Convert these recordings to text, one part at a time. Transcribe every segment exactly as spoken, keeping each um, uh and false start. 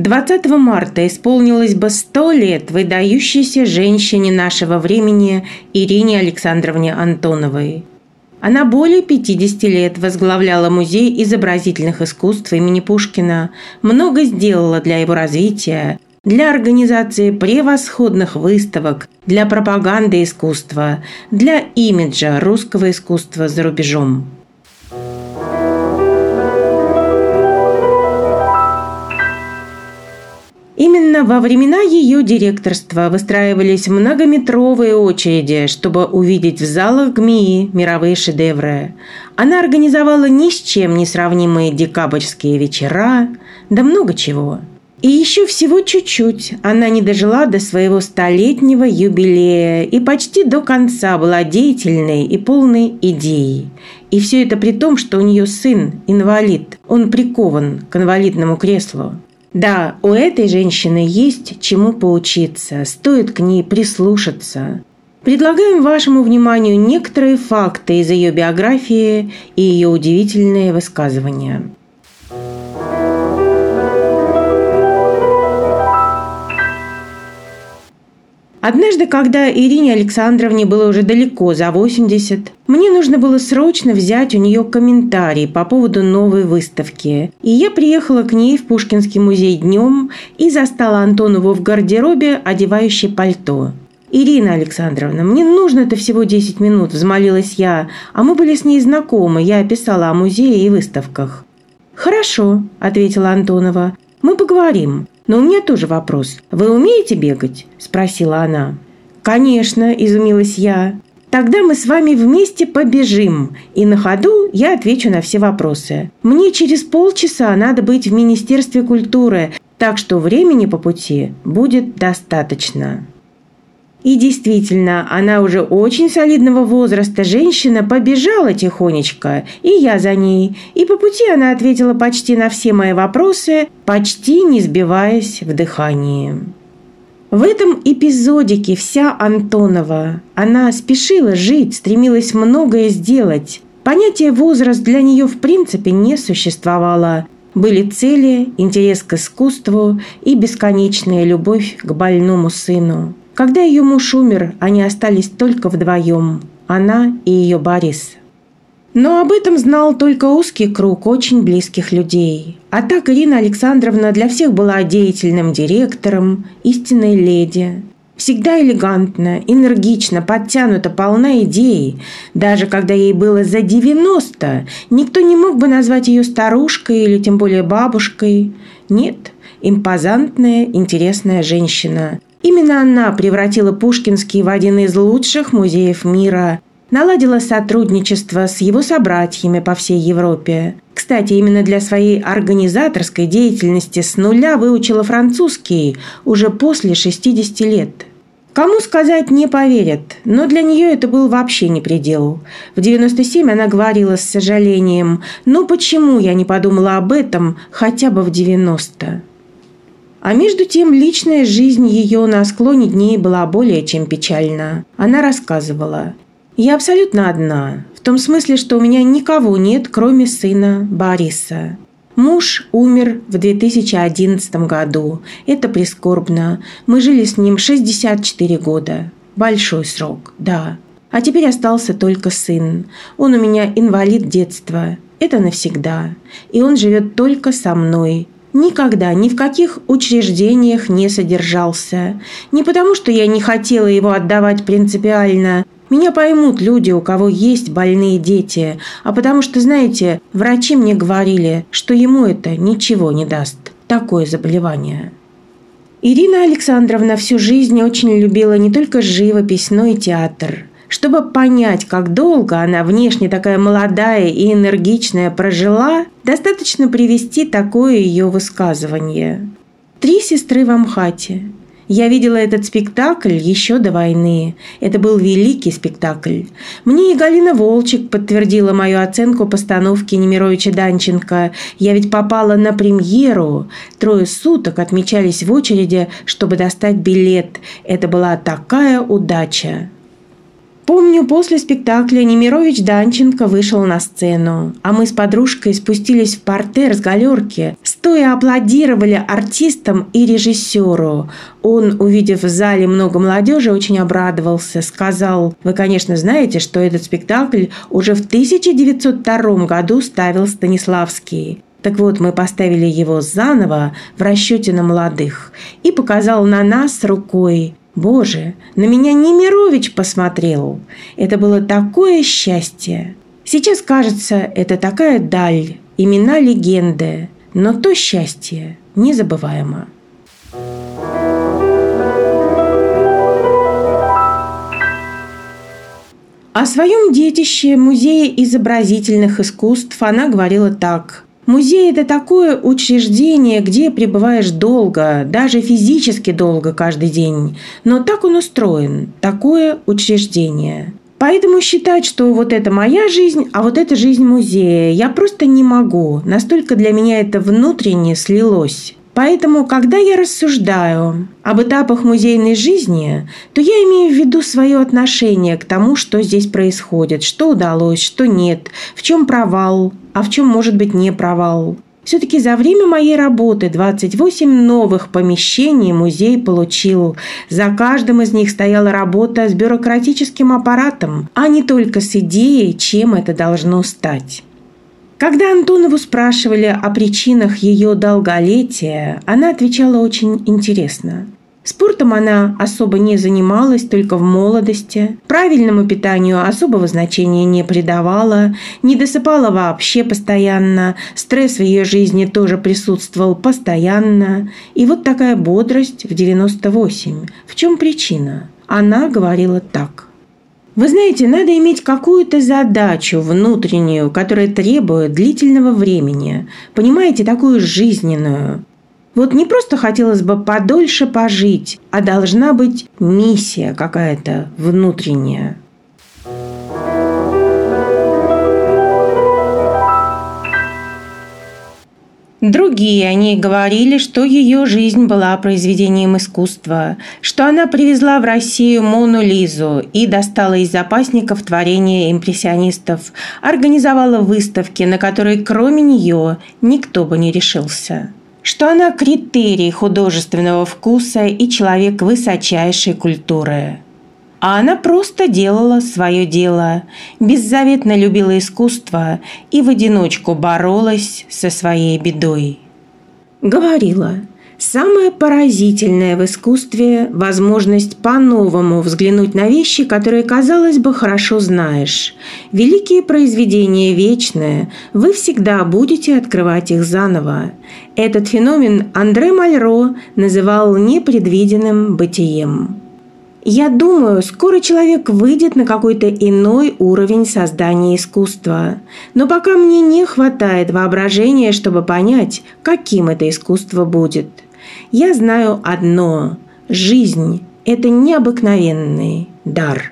двадцатого марта исполнилось бы сто лет выдающейся женщине нашего времени Ирине Александровне Антоновой. Она более пятидесяти лет возглавляла Музей изобразительных искусств имени Пушкина, много сделала для его развития, для организации превосходных выставок, для пропаганды искусства, для имиджа русского искусства за рубежом. Именно во времена ее директорства выстраивались многометровые очереди, чтобы увидеть в залах ГМИИ мировые шедевры. Она организовала ни с чем не сравнимые декабрьские вечера, да много чего. И еще всего чуть-чуть она не дожила до своего столетнего юбилея и почти до конца была деятельной и полной идеей. И все это при том, что у нее сын инвалид, он прикован к инвалидному креслу. Да, у этой женщины есть чему поучиться, стоит к ней прислушаться. Предлагаем вашему вниманию некоторые факты из ее биографии и ее удивительные высказывания. Однажды, когда Ирине Александровне было уже далеко за восемьдесят, мне нужно было срочно взять у нее комментарий по поводу новой выставки. И я приехала к ней в Пушкинский музей днем и застала Антонову в гардеробе, одевающей пальто. «Ирина Александровна, мне нужно-то всего десять минут», – взмолилась я, а мы были с ней знакомы, я писала о музее и выставках. «Хорошо», – ответила Антонова, – «мы поговорим. Но у меня тоже вопрос. Вы умеете бегать?» – спросила она. «Конечно», – изумилась я. «Тогда мы с вами вместе побежим, и на ходу я отвечу на все вопросы. Мне через полчаса надо быть в Министерстве культуры, так что времени по пути будет достаточно». И действительно, она уже очень солидного возраста женщина побежала тихонечко, и я за ней. И по пути она ответила почти на все мои вопросы, почти не сбиваясь в дыхании. В этом эпизодике вся Антонова. Она спешила жить, стремилась многое сделать. Понятие «возраст» для нее в принципе не существовало. Были цели, интерес к искусству и бесконечная любовь к больному сыну. Когда ее муж умер, они остались только вдвоем – она и ее Борис. Но об этом знал только узкий круг очень близких людей. А так Ирина Александровна для всех была деятельным директором, истинной леди. Всегда элегантно, энергично, подтянута, полна идей. Даже когда ей было за девяносто, никто не мог бы назвать ее старушкой или тем более бабушкой. Нет, импозантная, интересная женщина. Именно она превратила Пушкинский в один из лучших музеев мира, наладила сотрудничество с его собратьями по всей Европе. Кстати, именно для своей организаторской деятельности с нуля выучила французский уже после шестидесяти лет. Кому сказать, не поверят, но для нее это был вообще не предел. В девяносто семь она говорила с сожалением: «Ну почему я не подумала об этом хотя бы в девяносто?» А между тем личная жизнь ее на склоне дней была более чем печальна. Она рассказывала: «Я абсолютно одна, в том смысле, что у меня никого нет, кроме сына Бориса. Муж умер в две тысячи одиннадцатом году. Это прискорбно. Мы жили с ним шестьдесят четыре года. Большой срок, да. А теперь остался только сын. Он у меня инвалид детства. Это навсегда. И он живет только со мной. Никогда ни в каких учреждениях не содержался. Не потому, что я не хотела его отдавать принципиально. Меня поймут люди, у кого есть больные дети. А потому что, знаете, врачи мне говорили, что ему это ничего не даст. Такое заболевание». Ирина Александровна всю жизнь очень любила не только живопись, но и театр. Чтобы понять, как долго она внешне такая молодая и энергичная прожила, достаточно привести такое ее высказывание. «Три сестры в Амхате. Я видела этот спектакль еще до войны. Это был великий спектакль. Мне и Галина Волчек подтвердила мою оценку постановки Немировича Данченко. Я ведь попала на премьеру. Трое суток отмечались в очереди, чтобы достать билет. Это была такая удача». Помню, после спектакля Немирович Данченко вышел на сцену, а мы с подружкой спустились в партер с галерки, стоя аплодировали артистам и режиссеру. Он, увидев в зале много молодежи, очень обрадовался, сказал: «Вы, конечно, знаете, что этот спектакль уже в тысяча девятьсот втором году ставил Станиславский. Так вот, мы поставили его заново в расчете на молодых». И показал на нас рукой. Боже, на меня Немирович посмотрел. Это было такое счастье. Сейчас кажется, это такая даль, имена легенды, но то счастье незабываемо. О своем детище Музея изобразительных искусств она говорила так: «Музей – это такое учреждение, где пребываешь долго, даже физически долго каждый день. Но так он устроен, такое учреждение. Поэтому считать, что вот это моя жизнь, а вот это жизнь музея, я просто не могу. Настолько для меня это внутренне слилось». Поэтому, когда я рассуждаю об этапах музейной жизни, то я имею в виду свое отношение к тому, что здесь происходит, что удалось, что нет, в чем провал, а в чем может быть не провал. Все-таки за время моей работы двадцать восемь новых помещений музей получил. За каждым из них стояла работа с бюрократическим аппаратом, а не только с идеей, чем это должно стать. Когда Антонову спрашивали о причинах ее долголетия, она отвечала очень интересно. Спортом она особо не занималась, только в молодости. Правильному питанию особого значения не придавала, не досыпала вообще постоянно, стресс в ее жизни тоже присутствовал постоянно. И вот такая бодрость в девяносто восемь. В чем причина? Она говорила так. Вы знаете, надо иметь какую-то задачу внутреннюю, которая требует длительного времени. Понимаете, такую жизненную. Вот не просто хотелось бы подольше пожить, а должна быть миссия какая-то внутренняя. Другие о ней говорили, что ее жизнь была произведением искусства, что она привезла в Россию Мону Лизу и достала из запасников творения импрессионистов, организовала выставки, на которые кроме нее никто бы не решился, что она критерий художественного вкуса и человек высочайшей культуры. А она просто делала свое дело, беззаветно любила искусство и в одиночку боролась со своей бедой. Говорила, самое поразительное в искусстве – возможность по-новому взглянуть на вещи, которые, казалось бы, хорошо знаешь. Великие произведения вечные, вы всегда будете открывать их заново. Этот феномен Андре Мальро называл непредвиденным бытием. Я думаю, скоро человек выйдет на какой-то иной уровень создания искусства. Но пока мне не хватает воображения, чтобы понять, каким это искусство будет. Я знаю одно – жизнь – это необыкновенный дар.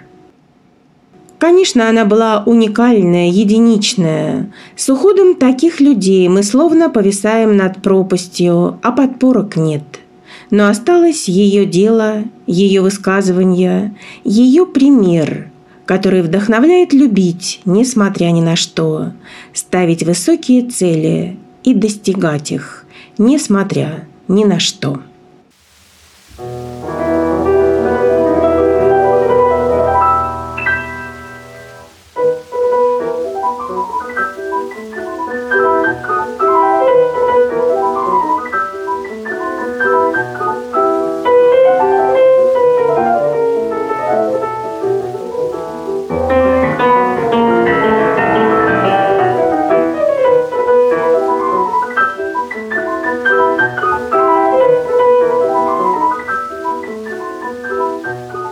Конечно, она была уникальная, единичная. С уходом таких людей мы словно повисаем над пропастью, а подпорок нет. Но осталось ее дело, ее высказывание, ее пример, который вдохновляет любить, несмотря ни на что, ставить высокие цели и достигать их, несмотря ни на что.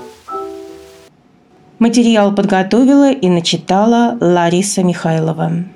Материал подготовила и начитала Лариса Михайлова.